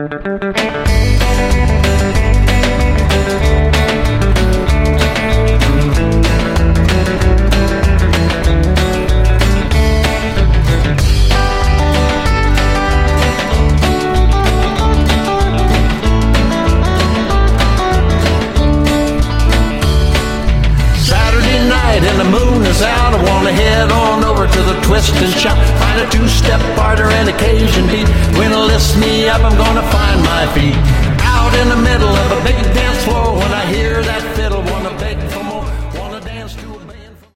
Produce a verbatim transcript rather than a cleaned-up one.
And the moon is out, I wanna head on over to the Twist and Shout. Find a two-step partner and occasion beat. When it lifts me up, I'm gonna find my feet.